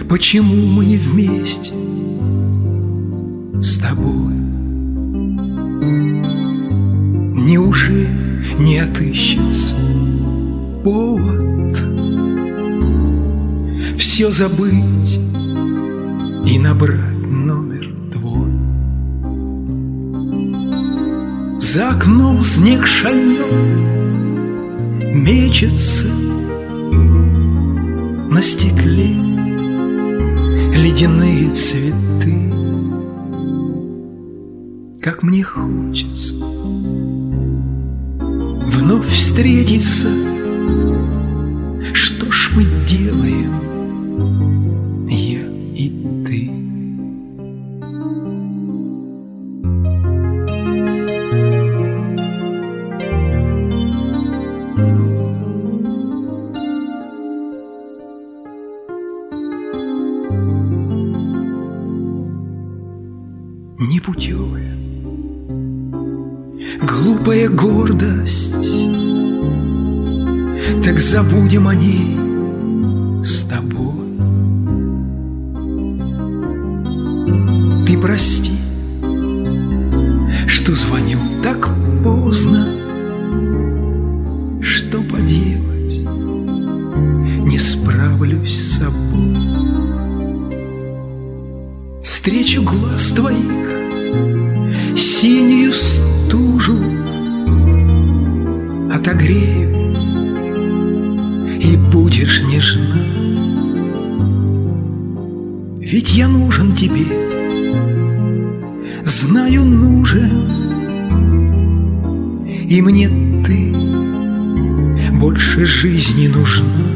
Почему мы не вместе с тобой? Неужели не отыщется повод все забыть и набрать номер твой? За окном снег шальной мечется, на стекле ледяные цветы. Как мне хочется вновь встретиться. Что ж мы делаем, я и ты? Непутевая, глупая гордость, так забудем о ней с тобой. Ты прости, что звоню так поздно. Что поделать, не справлюсь с собой. Встречу глаз твоих синюю стужу отогрею, и будешь нежна. Ведь я нужен тебе, знаю, нужен, и мне ты больше жизни нужна.